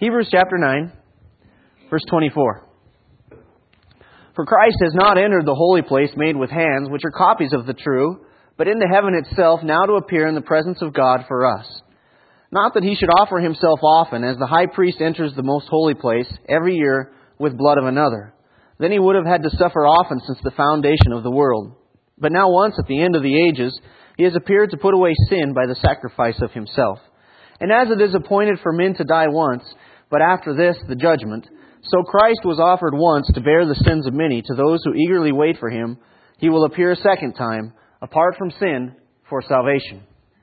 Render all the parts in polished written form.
Hebrews chapter 9, verse 24. For Christ has not entered the holy place made with hands, which are copies of the true, but into heaven itself, now to appear in the presence of God for us. Not that He should offer Himself often, as the high priest enters the most holy place every year with blood of another. Then He would have had to suffer often since the foundation of the world. But now once, at the end of the ages, He has appeared to put away sin by the sacrifice of Himself. And as it is appointed for men to die once, but after this the judgment, so Christ was offered once to bear the sins of many. To those who eagerly wait for Him, He will appear a second time, apart from sin, for salvation.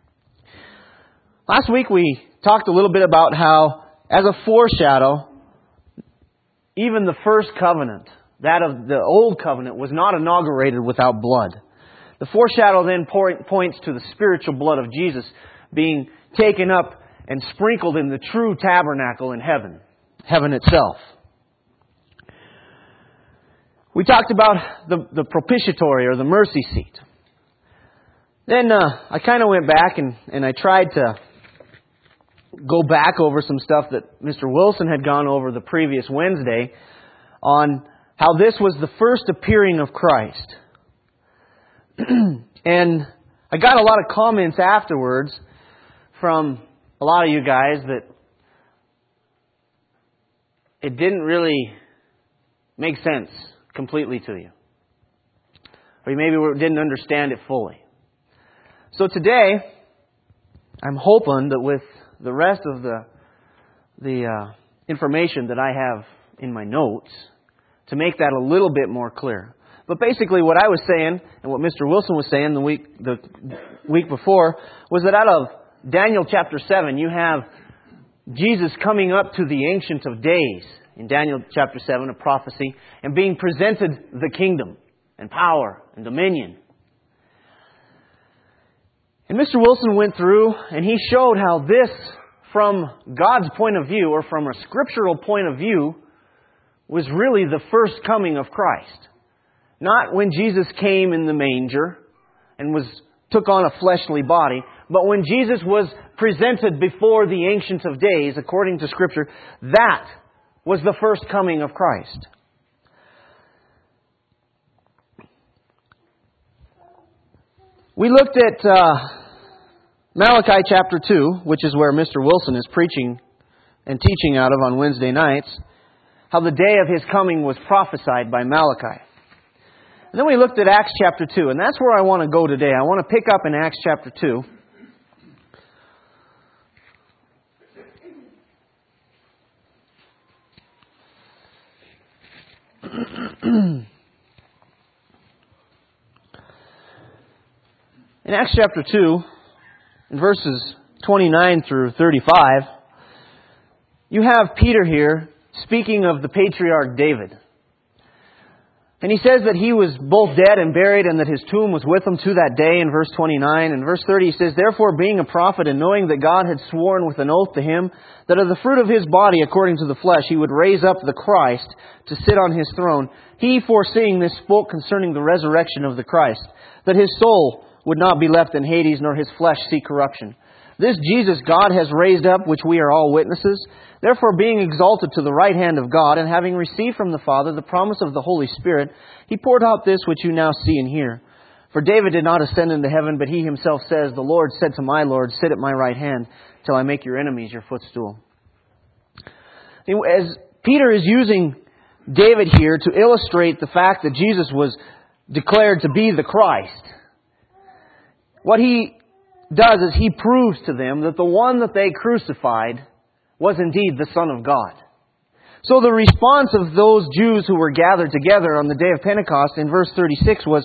Last week we talked a little bit about how, as a foreshadow, even the first covenant, that of the old covenant, was not inaugurated without blood. The foreshadow then points to the spiritual blood of Jesus being taken up and sprinkled in the true tabernacle in heaven, heaven itself. We talked about the propitiatory, or the mercy seat. Then I kind of went back and I tried to go back over some stuff that Mr. Wilson had gone over the previous Wednesday on how this was the first appearing of Christ. And I got a lot of comments afterwards from a lot of you guys that it didn't really make sense completely to you. Or you maybe didn't understand it fully. So today, I'm hoping that with the rest of the information that I have in my notes, to make that a little bit more clear. But basically what I was saying, and what Mr. Wilson was saying the week before, was that out of Daniel chapter 7, you have Jesus coming up to the Ancient of Days, in Daniel chapter 7, a prophecy, and being presented the kingdom and power and dominion. And Mr. Wilson went through and he showed how this, from God's point of view, or from a scriptural point of view, was really the first coming of Christ. Not when Jesus came in the manger and took on a fleshly body, but when Jesus was presented before the Ancient of Days, according to Scripture, that was the first coming of Christ. We looked at Malachi chapter 2, which is where Mr. Wilson is preaching and teaching out of on Wednesday nights, how the day of His coming was prophesied by Malachi. And then we looked at Acts chapter 2, and that's where I want to go today. I want to pick up in Acts chapter 2. In Acts chapter 2, in verses 29 through 35, you have Peter here speaking of the patriarch David. And he says that he was both dead and buried, and that his tomb was with him to that day in verse 29. And verse 30 he says, Therefore, being a prophet, and knowing that God had sworn with an oath to him, that of the fruit of his body, according to the flesh, he would raise up the Christ to sit on his throne, he, foreseeing this, spoke concerning the resurrection of the Christ, that his soul would not be left in Hades, nor his flesh see corruption. This Jesus God has raised up, which we are all witnesses. Therefore, being exalted to the right hand of God, and having received from the Father the promise of the Holy Spirit, He poured out this which you now see and hear. For David did not ascend into heaven, but he himself says, The Lord said to my Lord, Sit at my right hand, till I make your enemies your footstool. As Peter is using David here to illustrate the fact that Jesus was declared to be the Christ, what he does is he proves to them that the one that they crucified was indeed the Son of God. So the response of those Jews who were gathered together on the day of Pentecost in verse 36 was,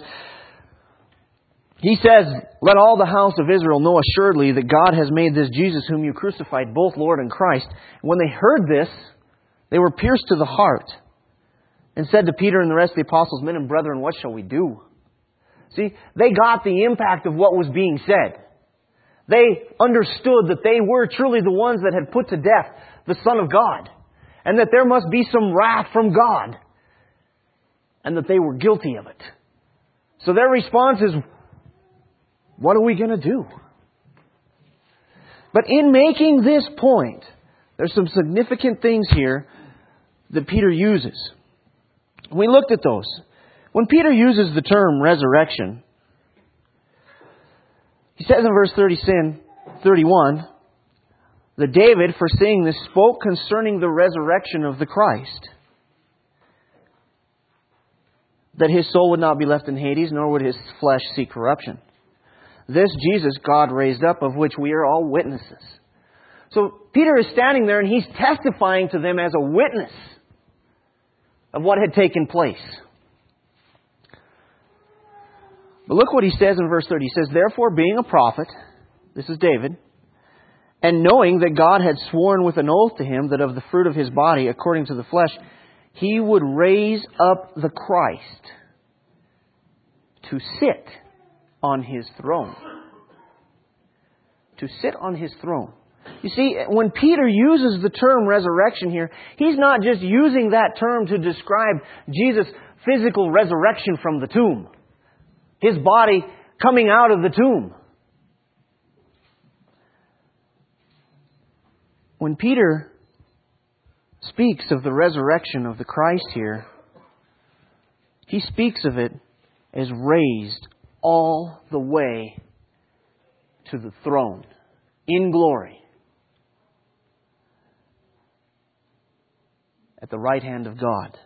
he says, Let all the house of Israel know assuredly that God has made this Jesus whom you crucified both Lord and Christ. And when they heard this, they were pierced to the heart and said to Peter and the rest of the apostles, Men and brethren, what shall we do? See, they got the impact of what was being said. They understood that they were truly the ones that had put to death the Son of God, and that there must be some wrath from God, and that they were guilty of it. So their response is, what are we going to do? But in making this point, There's some significant things here that Peter uses. We looked at those. When Peter uses the term resurrection, he says in verse 31 that David, foreseeing this, spoke concerning the resurrection of the Christ, that his soul would not be left in Hades, nor would his flesh see corruption. This Jesus God raised up, of which we are all witnesses. So Peter is standing there and he's testifying to them as a witness of what had taken place. But look what he says in verse 30. He says, therefore, being a prophet, this is David, and knowing that God had sworn with an oath to him that of the fruit of his body, according to the flesh, he would raise up the Christ to sit on his throne. To sit on his throne. You see, when Peter uses the term resurrection here, he's not just using that term to describe Jesus' physical resurrection from the tomb. His body coming out of the tomb. When Peter speaks of the resurrection of the Christ here, he speaks of it as raised all the way to the throne in glory at the right hand of God.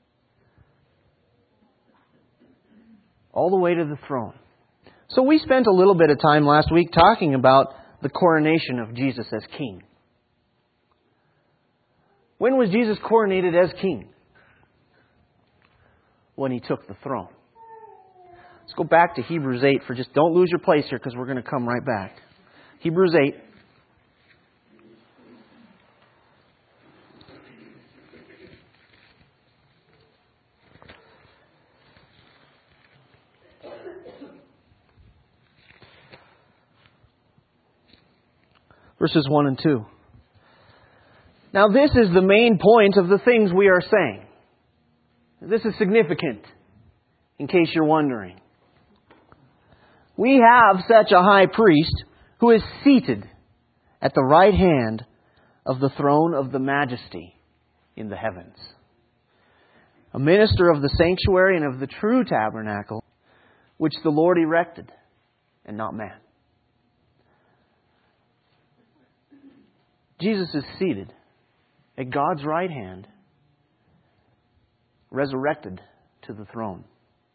All the way to the throne. So we spent a little bit of time last week talking about the coronation of Jesus as king. When was Jesus coronated as king? When he took the throne. Let's go back to Hebrews 8 for just, don't lose your place here because we're going to come right back. Hebrews 8. Verses 1 and 2. Now this is the main point of the things we are saying. This is significant, in case you're wondering. We have such a high priest who is seated at the right hand of the throne of the majesty in the heavens. A minister of the sanctuary and of the true tabernacle, which the Lord erected, and not man. Jesus is seated at God's right hand, resurrected to the throne.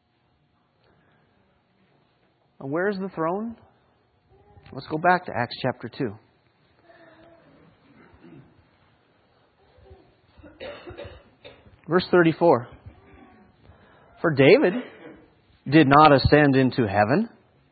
And where is the throne? Let's go back to Acts chapter 2. Verse 34. For David did not ascend into heaven.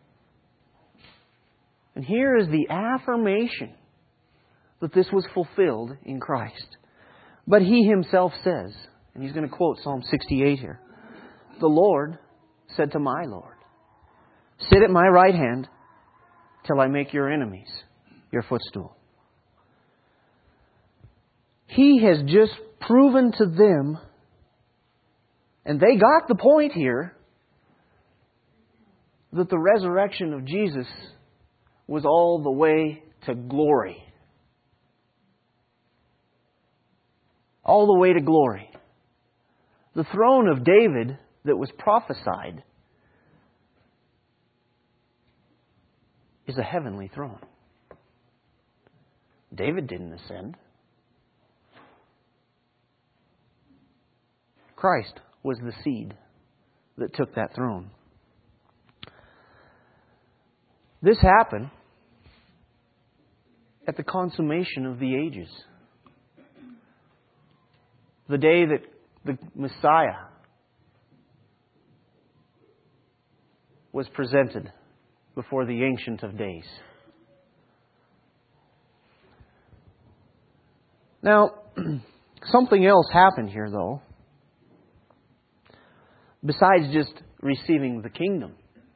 And here is the affirmation that this was fulfilled in Christ. But he himself says, and he's going to quote Psalm 68 here, the Lord said to my Lord, sit at my right hand till I make your enemies your footstool. He has just proven to them, and they got the point here, that the resurrection of Jesus was all the way to glory. All the way to glory. The throne of David that was prophesied is a heavenly throne. David didn't ascend. Christ was the seed that took that throne. This happened at the consummation of the ages. The day that the Messiah was presented before the Ancient of Days. Now, something else happened here, though, besides just receiving the kingdom.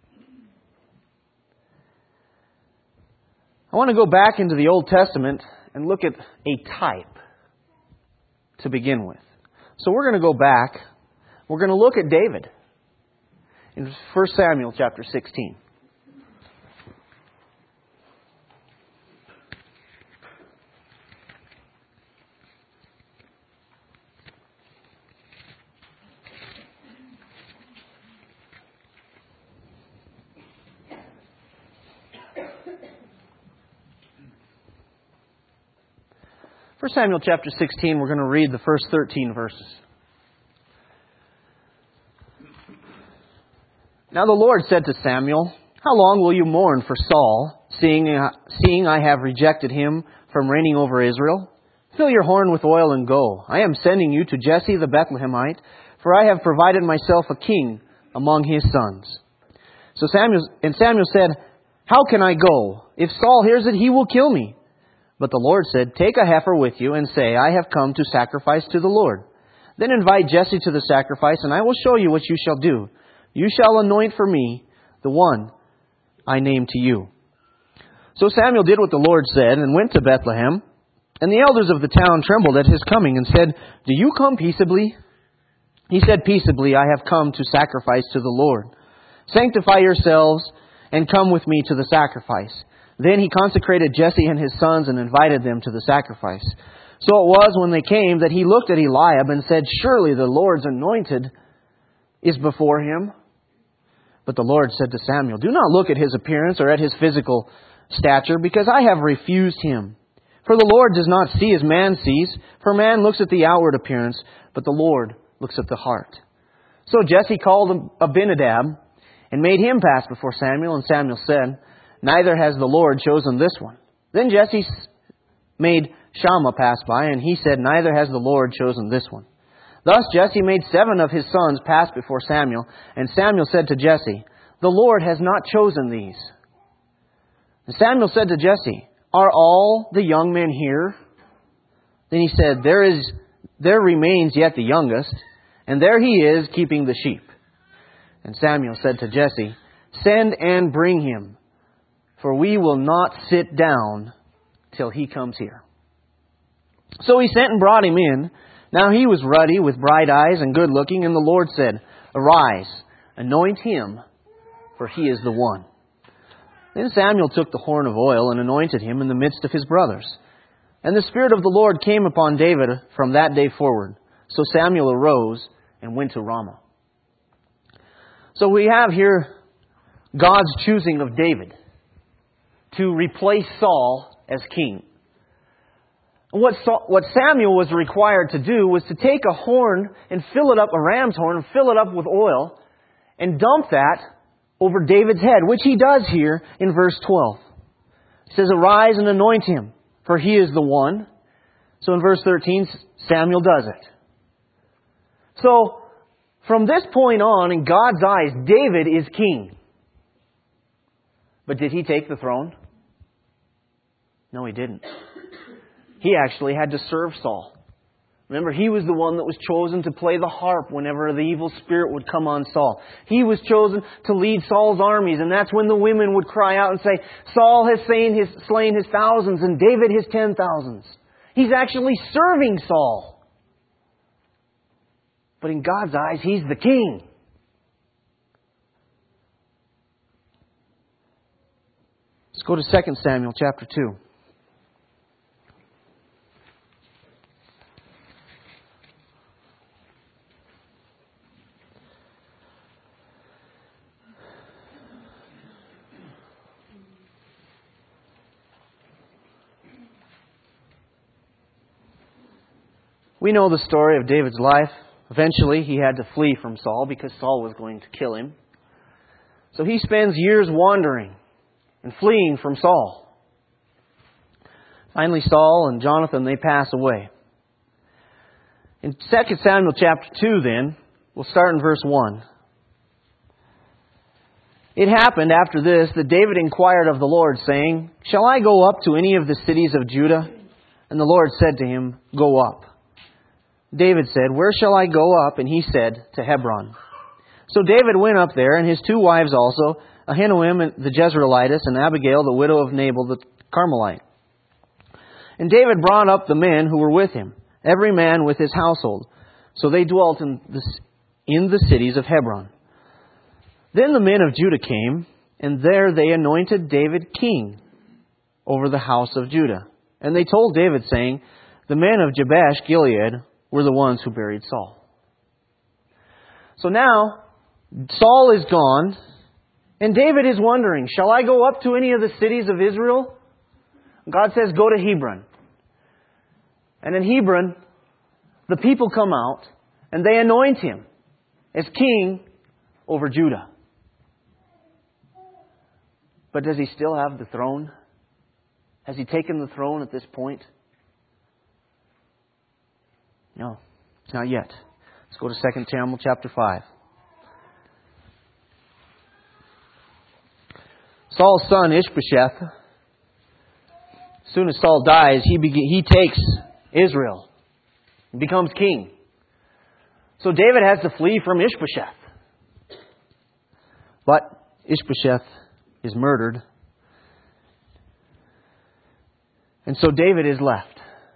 I want to go back into the Old Testament and look at a type to begin with. So we're going to go back. We're going to look at David in 1 Samuel chapter 16. 1 Samuel chapter 16, we're going to read the first 13 verses. Now the Lord said to Samuel, "How long will you mourn for Saul, seeing I have rejected him from reigning over Israel? Fill your horn with oil and go. I am sending you to Jesse the Bethlehemite, for I have provided myself a king among his sons." So Samuel said, "How can I go? If Saul hears it, he will kill me." But the Lord said, "Take a heifer with you and say, I have come to sacrifice to the Lord. Then invite Jesse to the sacrifice, and I will show you what you shall do. You shall anoint for me the one I name to you." So Samuel did what the Lord said and went to Bethlehem. And the elders of the town trembled at his coming and said, "Do you come peaceably?" He said, "Peaceably I have come to sacrifice to the Lord. Sanctify yourselves and come with me to the sacrifice." Then he consecrated Jesse and his sons and invited them to the sacrifice. So it was when they came that he looked at Eliab and said, "Surely the Lord's anointed is before him." But the Lord said to Samuel, "Do not look at his appearance or at his physical stature, because I have refused him. For the Lord does not see as man sees, for man looks at the outward appearance, but the Lord looks at the heart." So Jesse called Abinadab and made him pass before Samuel, and Samuel said, "Neither has the Lord chosen this one." Then Jesse made Shammah pass by, and he said, "Neither has the Lord chosen this one." Thus Jesse made 7 of his sons pass before Samuel, and Samuel said to Jesse, "The Lord has not chosen these." And Samuel said to Jesse, "Are all the young men here?" Then he said, There remains yet the youngest, and there he is keeping the sheep." And Samuel said to Jesse, "Send and bring him, for we will not sit down till he comes here." So he sent and brought him in. Now he was ruddy, with bright eyes and good looking, and the Lord said, "Arise, anoint him, for he is the one." Then Samuel took the horn of oil and anointed him in the midst of his brothers. And the Spirit of the Lord came upon David from that day forward. So Samuel arose and went to Ramah. So we have here God's choosing of David to replace Saul as king. What Samuel was required to do was to take a horn and fill it up, a ram's horn, and fill it up with oil, and dump that over David's head, which he does here in verse 12. It says, "Arise and anoint him, for he is the one." So in verse 13, Samuel does it. So from this point on, in God's eyes, David is king. But did he take the throne? No, he didn't. He actually had to serve Saul. Remember, he was the one that was chosen to play the harp whenever the evil spirit would come on Saul. He was chosen to lead Saul's armies, and that's when the women would cry out and say, "Saul has slain his thousands and David his 10,000s. He's actually serving Saul. But in God's eyes, he's the king. Let's go to 2 Samuel chapter 2. We know the story of David's life. Eventually, he had to flee from Saul because Saul was going to kill him. So he spends years wandering and fleeing from Saul. Finally, Saul and Jonathan, they pass away. In 2 Samuel chapter 2, then, we'll start in verse 1. "It happened after this that David inquired of the Lord, saying, 'Shall I go up to any of the cities of Judah?' And the Lord said to him, 'Go up.' David said, 'Where shall I go up?' And he said, 'To Hebron.' So David went up there, and his 2 wives also, Ahinoam the Jezreelitess, and Abigail the widow of Nabal the Carmelite. And David brought up the men who were with him, every man with his household. So they dwelt in the cities of Hebron. Then the men of Judah came, and there they anointed David king over the house of Judah. And they told David, saying, 'The men of Jabesh Gilead were the ones who buried Saul.'" So now, Saul is gone, and David is wondering, shall I go up to any of the cities of Israel? God says, go to Hebron. And in Hebron, the people come out and they anoint him as king over Judah. But does he still have the throne? Has he taken the throne at this point? No, not yet. Let's go to 2 Samuel chapter 5. Saul's son Ishbosheth, as soon as Saul dies, he takes Israel and becomes king. So David has to flee from Ishbosheth. But Ishbosheth is murdered. And so David is left.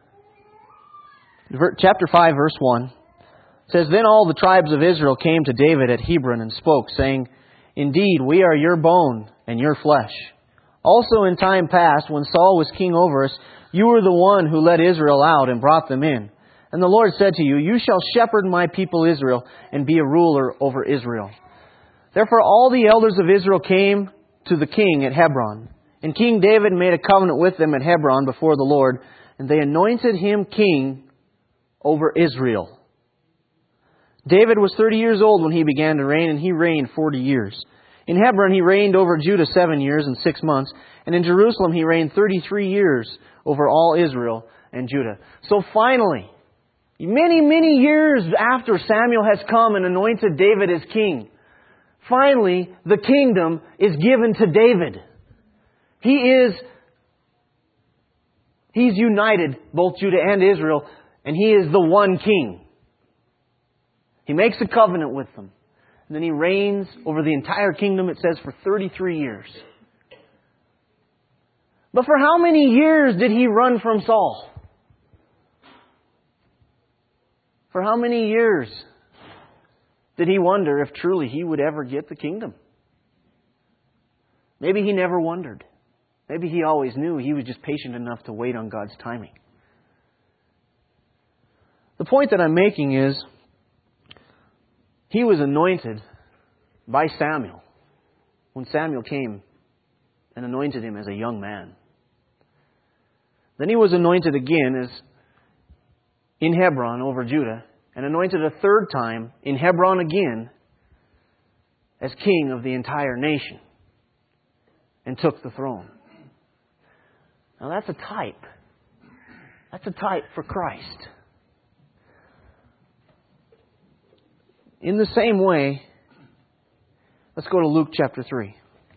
Chapter 5, verse 1 says, Then all the tribes of Israel came to David at Hebron and spoke, saying, Indeed, we are your bone and your flesh. Also in time past, when Saul was king over us, you were the one who led Israel out and brought them in. And the Lord said to you, You shall shepherd my people Israel and be a ruler over Israel. Therefore all the elders of Israel came to the king at Hebron. And King David made a covenant with them at Hebron before the Lord, and they anointed him king over Israel. David was 30 years old when he began to reign, and he reigned 40 years. In Hebron he reigned over Judah 7 years and 6 months, and in Jerusalem he reigned 33 years over all Israel and Judah. So finally, many years after Samuel has come and anointed David as king, finally the kingdom is given to David. He's united both Judah and Israel, and he is the one king. He makes a covenant with them. And then he reigns over the entire kingdom, it says, for 33 years. But for how many years did he run from Saul? For how many years did he wonder if truly he would ever get the kingdom? Maybe he never wondered. Maybe he always knew he was just patient enough to wait on God's timing. The point that I'm making is, he was anointed by Samuel when Samuel came and anointed him as a young man. Then he was anointed again as in Hebron over Judah, and anointed a third time in Hebron again as king of the entire nation, and took the throne. Now that's a type. That's a type for Christ. In the same way, let's go to Luke chapter 3.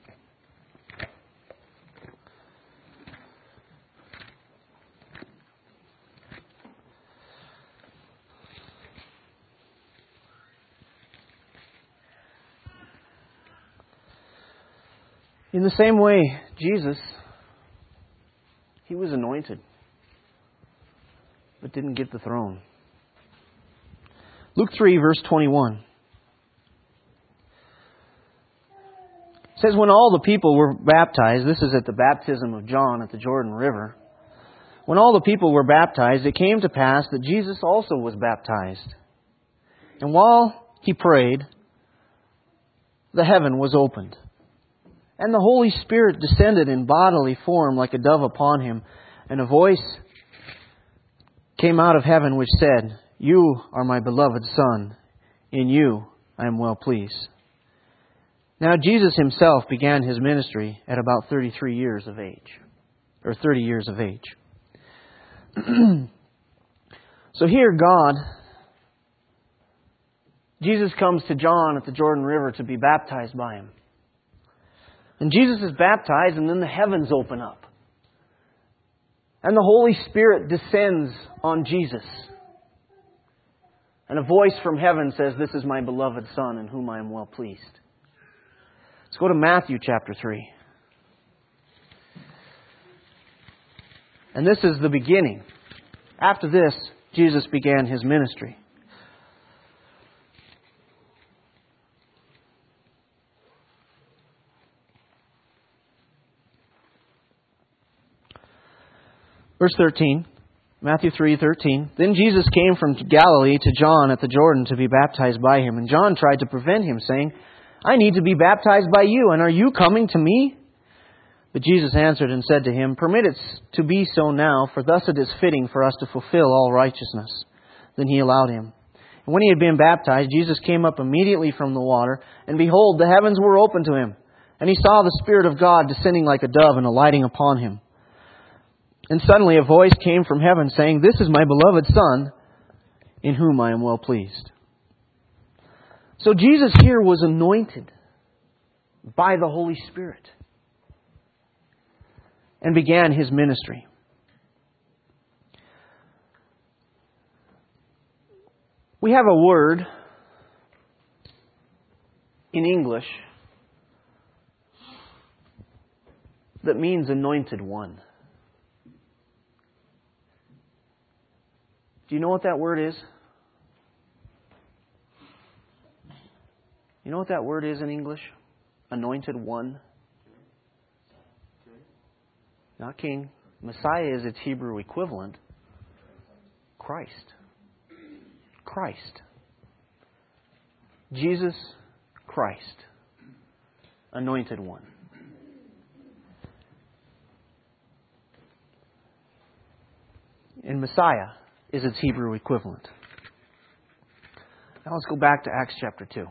In the same way, Jesus, he was anointed, but didn't get the throne. Luke 3, verse 21. It says, when all the people were baptized, this is at the baptism of John at the Jordan River. When all the people were baptized, it came to pass that Jesus also was baptized. And while he prayed, the heaven was opened. And the Holy Spirit descended in bodily form like a dove upon him. And a voice came out of heaven which said, You are my beloved Son. In you I am well pleased. Now Jesus himself began his ministry at about 33 years of age. Or 30 years of age. So here Jesus comes to John at the Jordan River to be baptized by him. And Jesus is baptized, and then the heavens open up. And the Holy Spirit descends on Jesus. And a voice from heaven says, This is my beloved Son, in whom I am well pleased. Let's go to Matthew chapter 3. And this is the beginning. After this, Jesus began his ministry. Verse 13, Matthew 3:13. Then Jesus came from Galilee to John at the Jordan to be baptized by him. And John tried to prevent him, saying, I need to be baptized by you, and are you coming to me? But Jesus answered and said to him, Permit it to be so now, for thus it is fitting for us to fulfill all righteousness. Then he allowed him. And when he had been baptized, Jesus came up immediately from the water, and behold, the heavens were opened to him. And he saw the Spirit of God descending like a dove and alighting upon him. And suddenly a voice came from heaven saying, This is my beloved Son, in whom I am well pleased. So Jesus here was anointed by the Holy Spirit and began His ministry. We have a word in English that means anointed one. Do you know what that word is? You know what that word is in English? Anointed one. Not king. Messiah is its Hebrew equivalent. Christ. Christ. Jesus Christ. Anointed one. And Messiah is its Hebrew equivalent. Now let's go back to Acts chapter 2.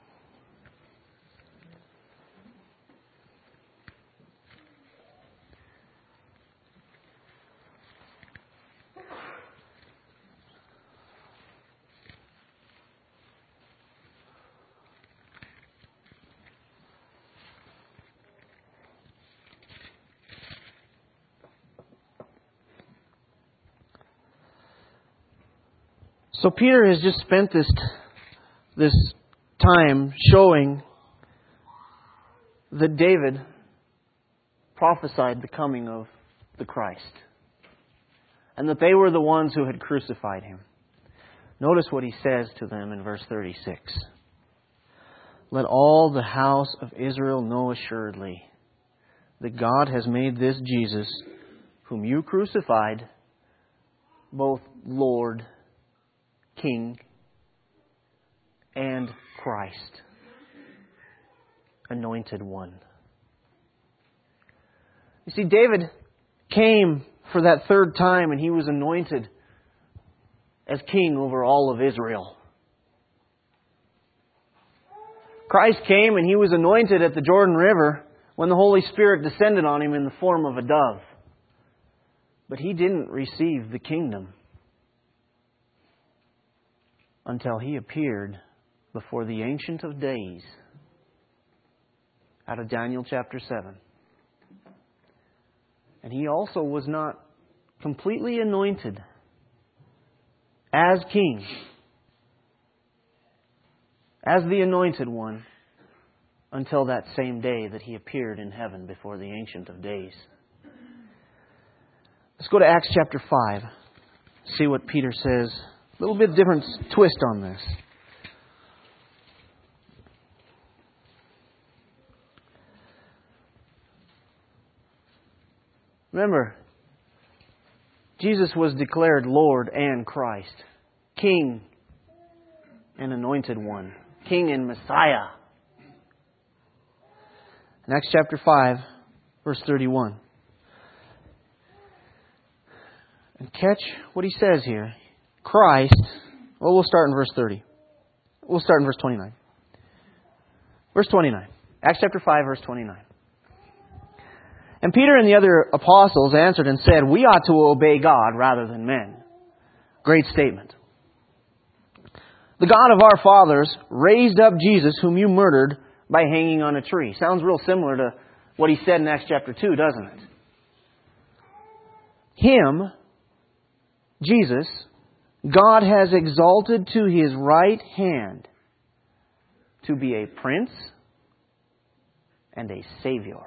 So Peter has just spent this time showing that David prophesied the coming of the Christ, and that they were the ones who had crucified Him. Notice what he says to them in verse 36. Let all the house of Israel know assuredly that God has made this Jesus, whom you crucified, both Lord, King, and Christ, Anointed One. You see, David came for that third time and he was anointed as king over all of Israel. Christ came and He was anointed at the Jordan River when the Holy Spirit descended on Him in the form of a dove. But He didn't receive the kingdom until He appeared before the Ancient of Days out of Daniel chapter 7. And He also was not completely anointed as king, as the Anointed One, until that same day that He appeared in heaven before the Ancient of Days. Let's go to Acts chapter 5. See what Peter says. A little bit different twist on this. Remember, Jesus was declared Lord and Christ, King and Anointed One, King and Messiah. In Acts chapter 5, verse 31. And catch what he says here. Christ, well, we'll start in verse 30. We'll start in verse 29. Verse 29. Acts chapter 5, verse 29. And Peter and the other apostles answered and said, We ought to obey God rather than men. Great statement. The God of our fathers raised up Jesus, whom you murdered by hanging on a tree. Sounds real similar to what he said in Acts chapter 2, doesn't it? Him, Jesus, God has exalted to His right hand to be a prince and a Savior,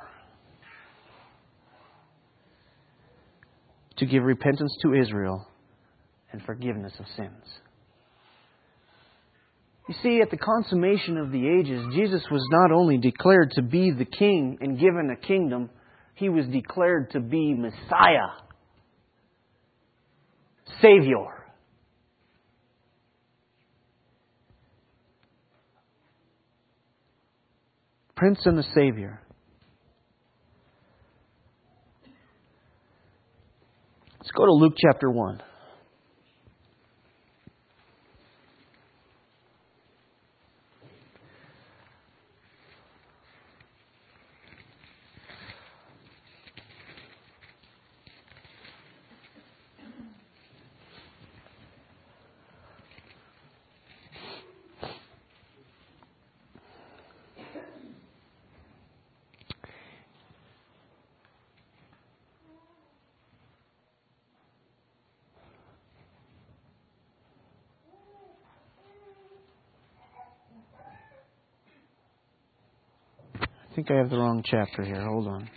to give repentance to Israel and forgiveness of sins. You see, at the consummation of the ages, Jesus was not only declared to be the King and given a kingdom, He was declared to be Messiah, Savior. Prince and the Savior. Let's go to Luke chapter 1. I think I have the wrong chapter here. Hold on.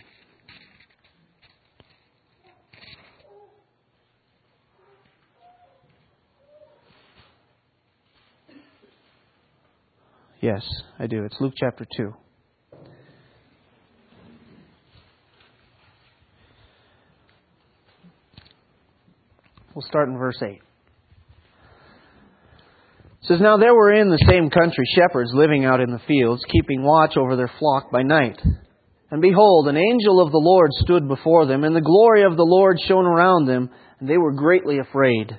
Yes, I do. It's Luke chapter 2. We'll start in verse 8. It says, "Now there were in the same country shepherds living out in the fields, keeping watch over their flock by night. And behold, an angel of the Lord stood before them, and the glory of the Lord shone around them, and they were greatly afraid.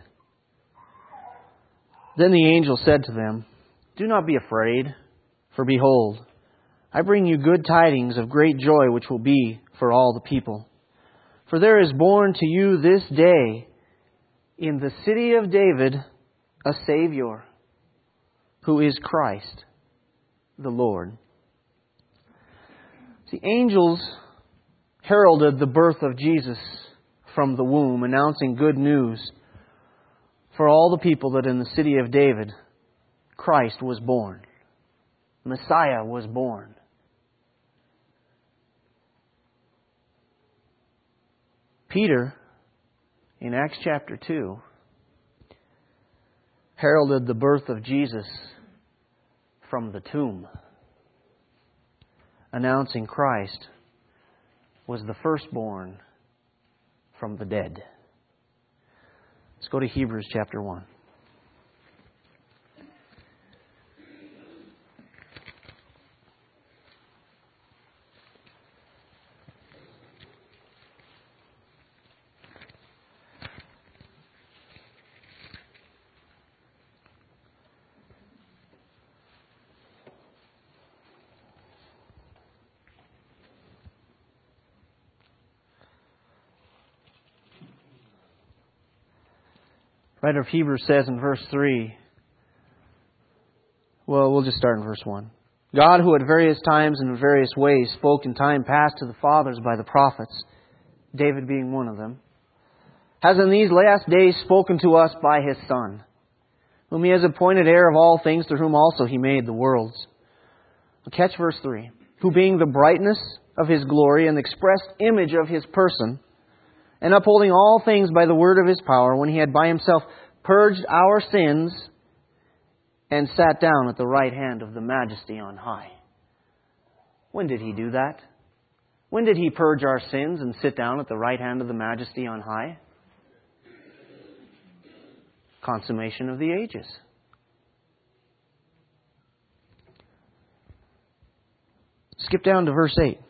Then the angel said to them, 'Do not be afraid, for behold, I bring you good tidings of great joy, which will be for all the people. For there is born to you this day in the city of David a Savior, who is Christ the Lord.'" The angels heralded the birth of Jesus from the womb, announcing good news for all the people that in the city of David, Christ was born. Messiah was born. Peter, in Acts chapter 2, heralded the birth of Jesus from the tomb, announcing Christ was the firstborn from the dead. Let's go to Hebrews chapter 1. Writer of Hebrews says in verse 3, well, we'll just start in verse 1. "God, who at various times and in various ways spoke in time past to the fathers by the prophets," David being one of them, "has in these last days spoken to us by His Son, whom He has appointed heir of all things, through whom also He made the worlds." Catch verse 3. "Who being the brightness of His glory and the express image of His person, and upholding all things by the word of His power, when He had by Himself purged our sins, and sat down at the right hand of the Majesty on high." When did He do that? When did He purge our sins and sit down at the right hand of the Majesty on high? Consummation of the ages. Skip down to verse 8.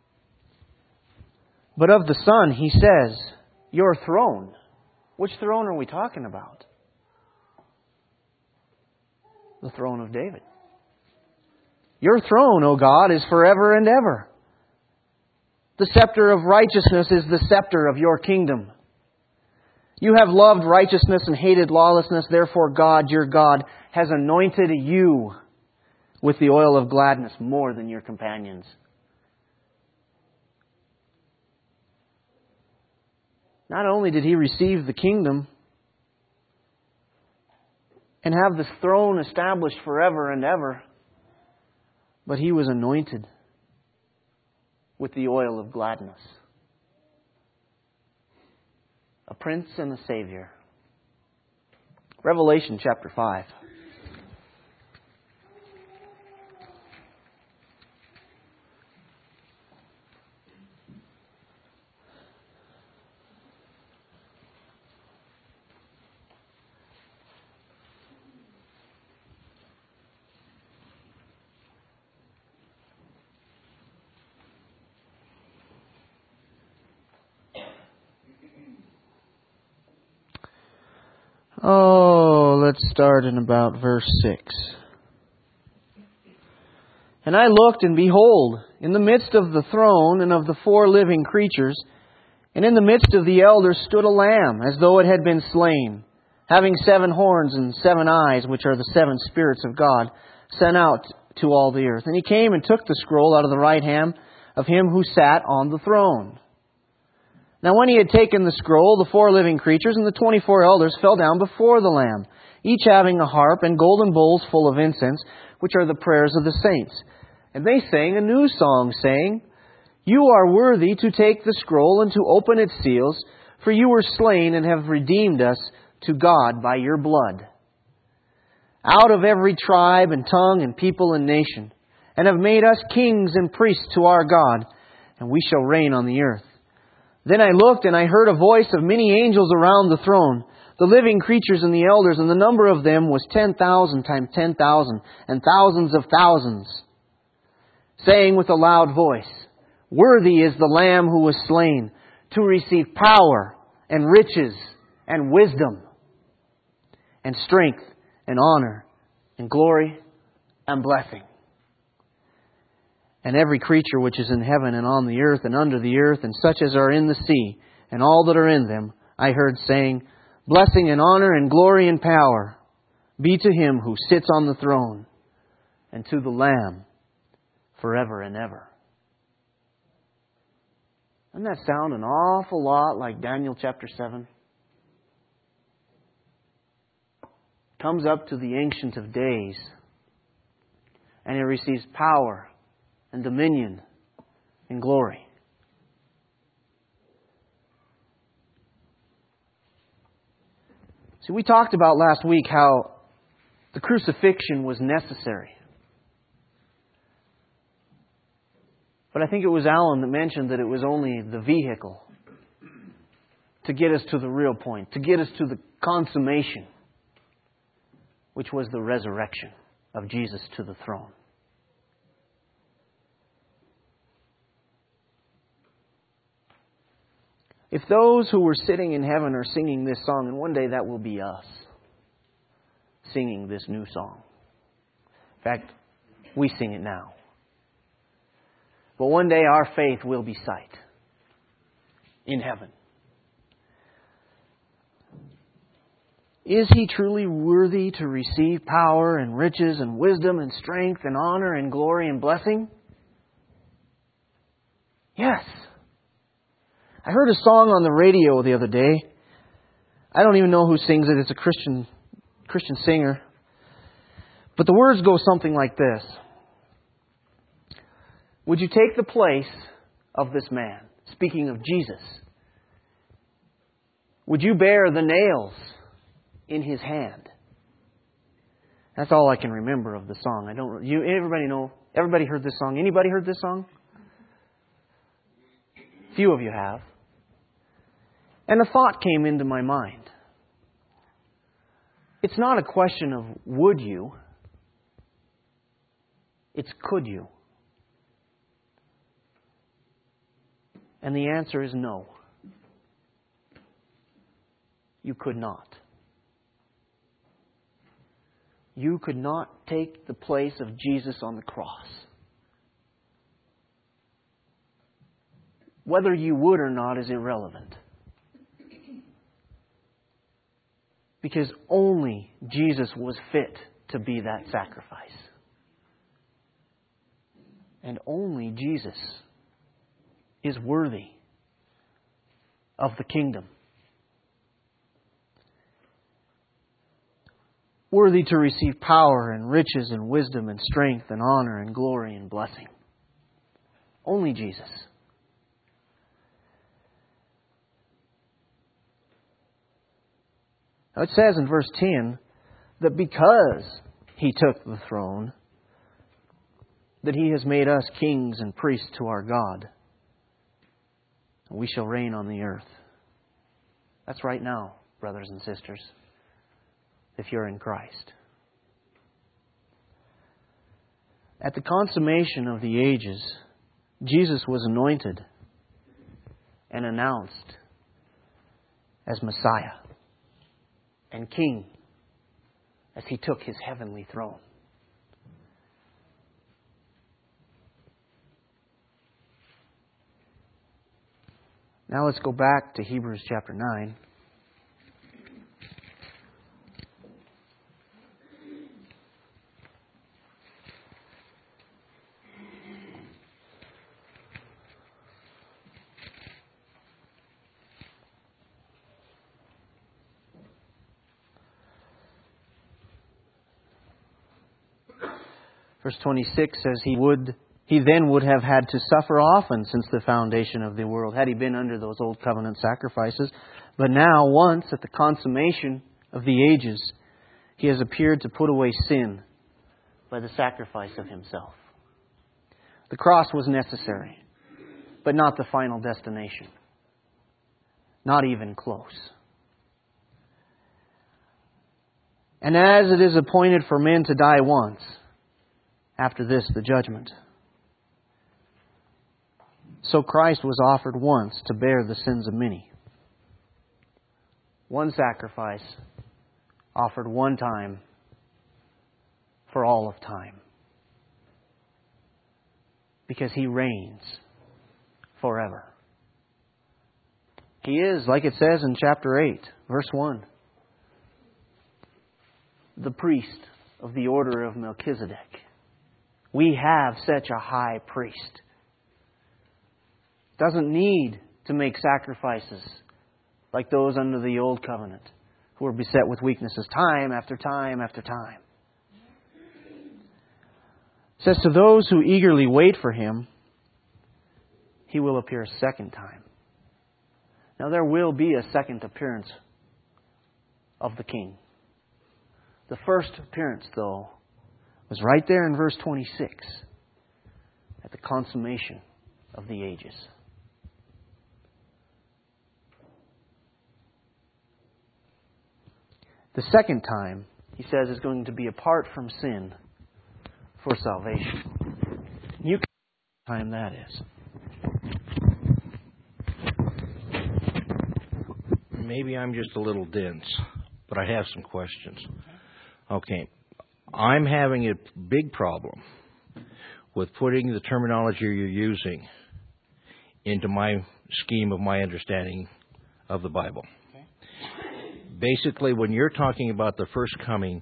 "But of the Son, He says, 'Your throne.'" Which throne are we talking about? The throne of David. "Your throne, O God, is forever and ever. The scepter of righteousness is the scepter of your kingdom. You have loved righteousness and hated lawlessness. Therefore God, your God, has anointed you with the oil of gladness more than your companions." Not only did He receive the kingdom and have this throne established forever and ever, but He was anointed with the oil of gladness. A Prince and a Savior. Revelation chapter 5. Oh, let's start in about verse 6. And I looked, and behold, in the midst of the throne and of the 4 living creatures, and in the midst of the elders stood a lamb, as though it had been slain, having 7 horns and 7 eyes, which are the 7 spirits of God, sent out to all the earth. And he came and took the scroll out of the right hand of him who sat on the throne. Now when he had taken the scroll, the 4 living creatures and the 24 elders fell down before the Lamb, each having a harp and golden bowls full of incense, which are the prayers of the saints. And they sang a new song, saying, You are worthy to take the scroll and to open its seals, for you were slain and have redeemed us to God by your blood, out of every tribe and tongue and people and nation, and have made us kings and priests to our God, and we shall reign on the earth. Then I looked, and I heard a voice of many angels around the throne, the living creatures and the elders, and the number of them was 10,000 times 10,000, and thousands of thousands, saying with a loud voice, Worthy is the Lamb who was slain to receive power and riches and wisdom and strength and honor and glory and blessing. And every creature which is in heaven and on the earth and under the earth and such as are in the sea and all that are in them, I heard saying, Blessing and honor and glory and power be to Him who sits on the throne and to the Lamb forever and ever. Doesn't that sound an awful lot like Daniel chapter 7? Comes up to the Ancient of Days, and He receives power and dominion and glory. See, we talked about last week how the crucifixion was necessary. But I think it was Alan that mentioned that it was only the vehicle to get us to the real point, to get us to the consummation, which was the resurrection of Jesus to the throne. If those who were sitting in heaven are singing this song, and one day that will be us singing this new song. In fact, we sing it now. But one day our faith will be sight in heaven. Is He truly worthy to receive power and riches and wisdom and strength and honor and glory and blessing? Yes. I heard a song on the radio the other day. I don't even know who sings it. It's a Christian singer. But the words go something like this. Would you take the place of this man? Speaking of Jesus. Would you bear the nails in His hand? That's all I can remember of the song. Everybody know? Everybody heard this song? Anybody heard this song? Few of you have. And a thought came into my mind. It's not a question of would you. It's could you. And the answer is no. You could not. You could not take the place of Jesus on the cross. Whether you would or not is irrelevant. Because only Jesus was fit to be that sacrifice. And only Jesus is worthy of the kingdom. Worthy to receive power and riches and wisdom and strength and honor and glory and blessing. Only Jesus. Now it says in verse 10 that because He took the throne, that He has made us kings and priests to our God. And we shall reign on the earth. That's right now, brothers and sisters, if you're in Christ. At the consummation of the ages, Jesus was anointed and announced as Messiah. and King as He took His heavenly throne. Now let's go back to Hebrews chapter 9. Verse 26 says He then would have had to suffer often since the foundation of the world, had He been under those old covenant sacrifices. But now, once at the consummation of the ages, He has appeared to put away sin by the sacrifice of Himself. The cross was necessary, but not the final destination. Not even close. And as it is appointed for men to die once, after this the judgment, so Christ was offered once to bear the sins of many. One sacrifice offered one time for all of time. Because He reigns forever. He is, like it says in chapter 8, verse 1, the priest of the order of Melchizedek. We have such a high priest. Doesn't need to make sacrifices like those under the old covenant who were beset with weaknesses time after time after time. It says, to those who eagerly wait for Him, He will appear a second time. Now there will be a second appearance of the King. The first appearance, though, was right there in verse 26, at the consummation of the ages. The second time, He says, is going to be apart from sin for salvation. You can see what time that is. Maybe I'm just a little dense, but I have some questions. Okay. I'm having a big problem with putting the terminology you're using into my scheme of my understanding of the Bible. Okay. Basically, when you're talking about the first coming,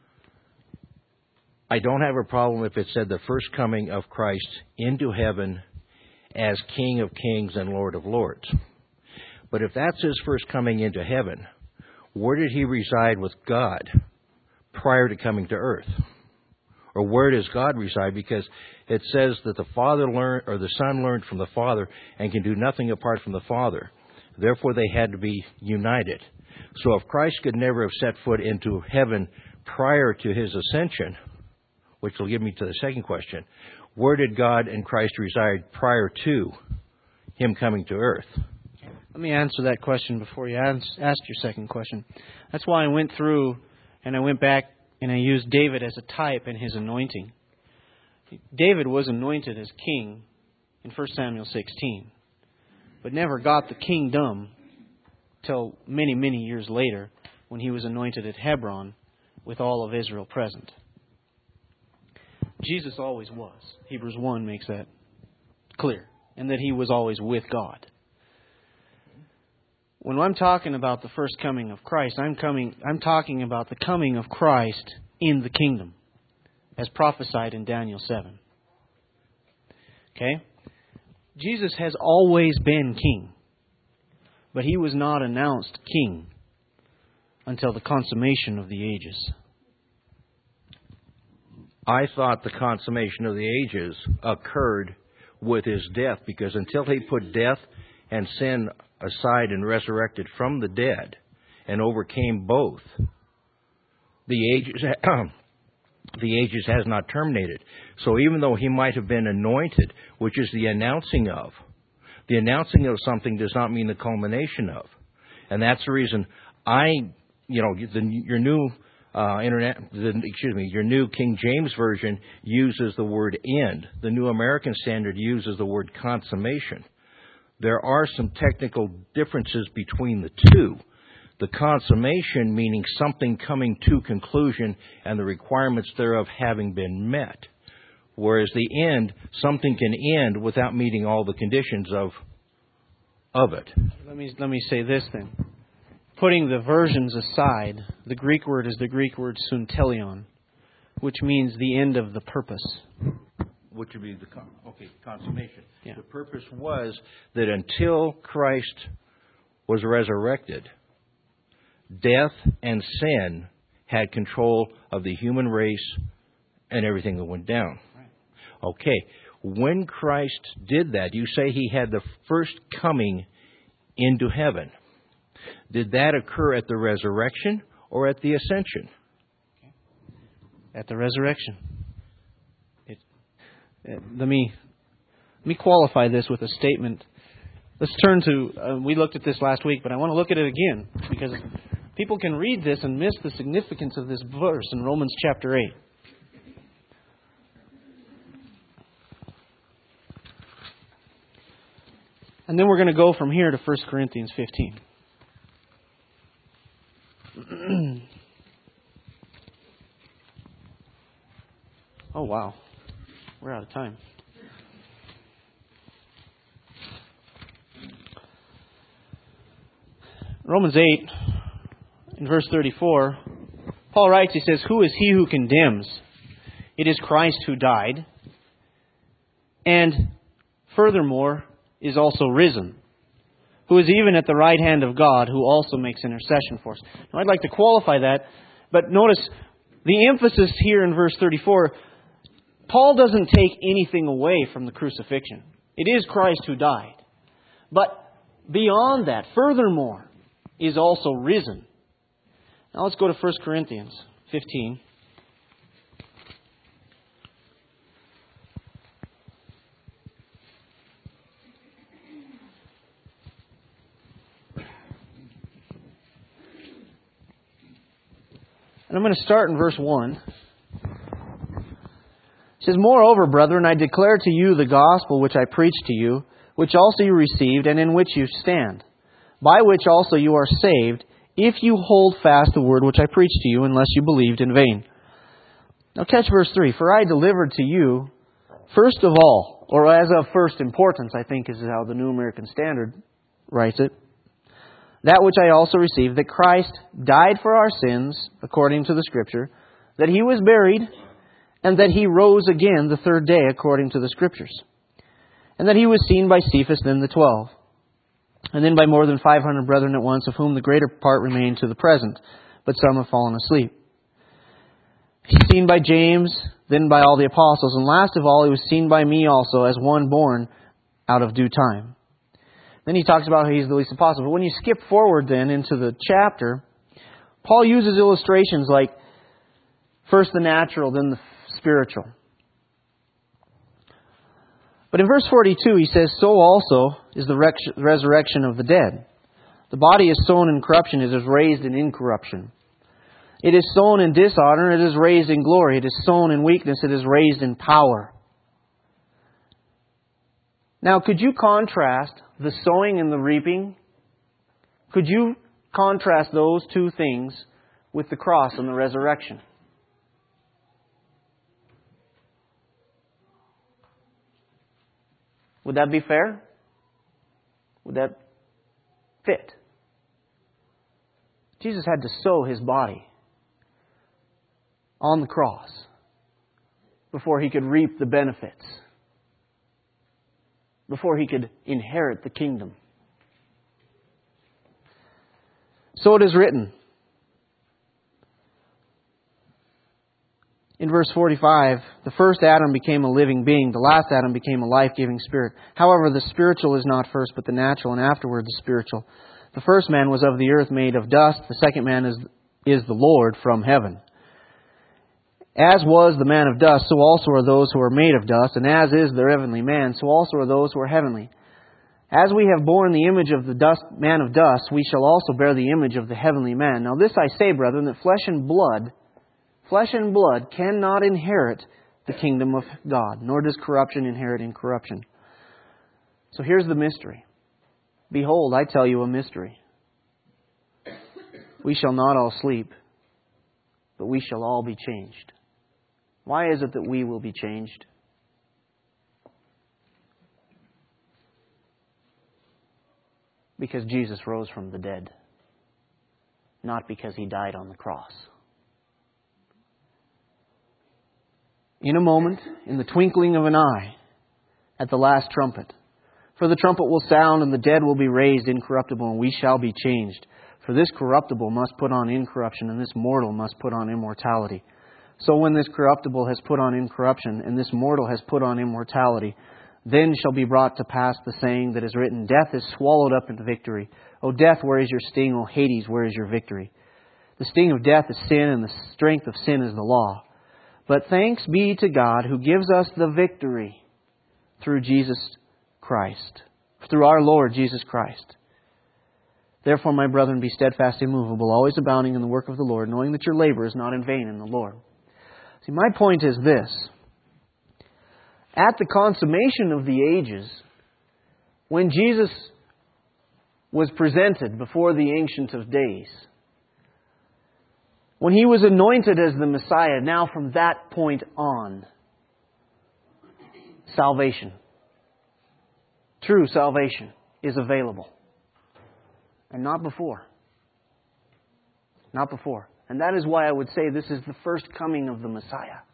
I don't have a problem if it said the first coming of Christ into heaven as King of Kings and Lord of Lords. But if that's His first coming into heaven, where did He reside with God prior to coming to earth? Or where does God reside? Because it says that the Son learned from the Father and can do nothing apart from the Father. Therefore, they had to be united. So if Christ could never have set foot into heaven prior to His ascension, which will give me to the second question, where did God and Christ reside prior to Him coming to earth? Let me answer that question before you ask your second question. That's why I went through and I went back and I used David as a type and his anointing. David was anointed as king in 1 Samuel 16, but never got the kingdom till many, many years later when he was anointed at Hebron with all of Israel present. Jesus always was. Hebrews 1 makes that clear, and that He was always with God. When I'm talking about the first coming of Christ, I'm talking about the coming of Christ in the kingdom, as prophesied in Daniel 7. Okay? Jesus has always been king, but He was not announced king until the consummation of the ages. I thought the consummation of the ages occurred with His death, because until He put death and sin aside and resurrected from the dead and overcame both, the ages has not terminated. So even though He might have been anointed, which is the announcing of something does not mean the culmination of. And that's the reason your new your new King James Version uses the word end. The New American Standard uses the word consummation. There are some technical differences between the two. The consummation meaning something coming to conclusion and the requirements thereof having been met. Whereas the end, something can end without meeting all the conditions of it. Let me say this then. Putting the versions aside, the Greek word is the Greek word suntelion, which means the end of the purpose. Which would be the consummation. Yeah. The purpose was that until Christ was resurrected, death and sin had control of the human race and everything that went down. Okay, when Christ did that, you say He had the first coming into heaven. Did that occur at the resurrection or at the ascension? At the resurrection. Let me qualify this with a statement. Let's turn to, we looked at this last week, but I want to look at it again, because people can read this and miss the significance of this verse in Romans chapter 8. And then we're going to go from here to 1 Corinthians 15. Oh, wow. We're out of time. Romans 8, in verse 34, Paul writes, he says, "Who is he who condemns? It is Christ who died, and furthermore is also risen, who is even at the right hand of God, who also makes intercession for us." Now, I'd like to qualify that, but notice the emphasis here in verse 34, Paul doesn't take anything away from the crucifixion. It is Christ who died. But beyond that, furthermore, is also risen. Now let's go to 1 Corinthians 15. And I'm going to start in verse 1. It says, "Moreover, brethren, I declare to you the gospel which I preached to you, which also you received, and in which you stand, by which also you are saved, if you hold fast the word which I preached to you, unless you believed in vain." Now catch verse 3. "For I delivered to you, first of all," or as of first importance, I think is how the New American Standard writes it, "that which I also received, that Christ died for our sins, according to the Scripture, that He was buried, and that He rose again the third day, according to the Scriptures, and that He was seen by Cephas, then the 12, and then by more than 500 brethren at once, of whom the greater part remain to the present, but some have fallen asleep. He was seen by James, then by all the apostles, and last of all He was seen by me also, as one born out of due time." Then he talks about how He's the least apostle. But when you skip forward then into the chapter, Paul uses illustrations like first the natural, then the spiritual. But in verse 42 he says, "So also is the resurrection of the dead. The body is sown in corruption, it is raised in incorruption. It is sown in dishonor, it is raised in glory. It is sown in weakness, it is raised in power." Now, could you contrast the sowing and the reaping? Could you contrast those two things with the cross and the resurrection? Would that be fair? Would that fit? Jesus had to sow His body on the cross before He could reap the benefits, before He could inherit the kingdom. "So it is written," in verse 45, "The first Adam became a living being, the last Adam became a life-giving spirit. However, the spiritual is not first, but the natural, and afterward the spiritual. The first man was of the earth, made of dust. The second man is the Lord from heaven. As was the man of dust, so also are those who are made of dust. And as is the heavenly man, so also are those who are heavenly. As we have borne the image of the man of dust, we shall also bear the image of the heavenly man. Now this I say, brethren, that flesh and blood cannot inherit the kingdom of God, nor does corruption inherit incorruption." So here's the mystery. "Behold, I tell you a mystery. We shall not all sleep, but we shall all be changed. Why is it that we will be changed? Because Jesus rose from the dead, not because He died on the cross. In a moment, in the twinkling of an eye, at the last trumpet. For the trumpet will sound, and the dead will be raised incorruptible, and we shall be changed. For this corruptible must put on incorruption, and this mortal must put on immortality. So when this corruptible has put on incorruption, and this mortal has put on immortality, then shall be brought to pass the saying that is written, Death is swallowed up in victory. O death, where is your sting? O Hades, where is your victory? The sting of death is sin, and the strength of sin is the law. But thanks be to God who gives us the victory through Jesus Christ, through our Lord Jesus Christ. Therefore, my brethren, be steadfast, immovable, always abounding in the work of the Lord, knowing that your labor is not in vain in the Lord. See, my point is this. At the consummation of the ages, when Jesus was presented before the Ancient of Days, when He was anointed as the Messiah, now from that point on, salvation, true salvation, is available. And not before. Not before. And that is why I would say this is the first coming of the Messiah.